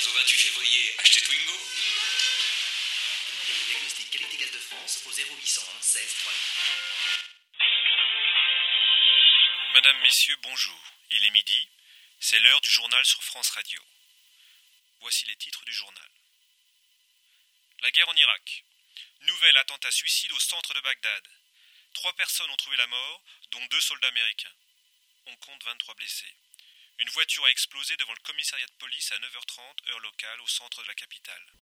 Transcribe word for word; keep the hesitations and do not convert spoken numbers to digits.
au vingt-huit février, achetez Twingo. Demandez le diagnostic Qualité Gaz de France au zéro huit cent un seize trois mille. Madame, Messieurs, bonjour. Il est midi. C'est l'heure du journal sur France Radio. Voici les titres du journal. La guerre en Irak. Nouvel attentat suicide au centre de Bagdad. Trois personnes ont trouvé la mort, dont deux soldats américains. On compte vingt-trois blessés. Une voiture a explosé devant le commissariat de police à neuf heures trente, heure locale, au centre de la capitale.